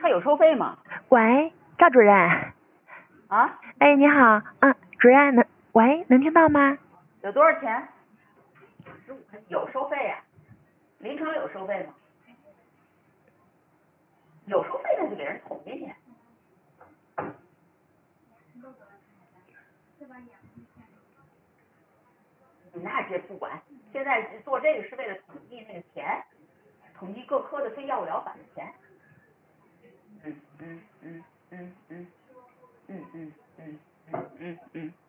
他有收费吗？ 喂，赵主任。 啊？ 哎，你好，主任喂，能听到吗？ 有多少钱？15块，有收费呀、临床有收费吗？有收费那就给人统计去。那这不管，现在做这个是为了统计那个钱，统计各科的非药物疗法的钱。嗯嗯嗯嗯嗯嗯嗯嗯嗯嗯嗯。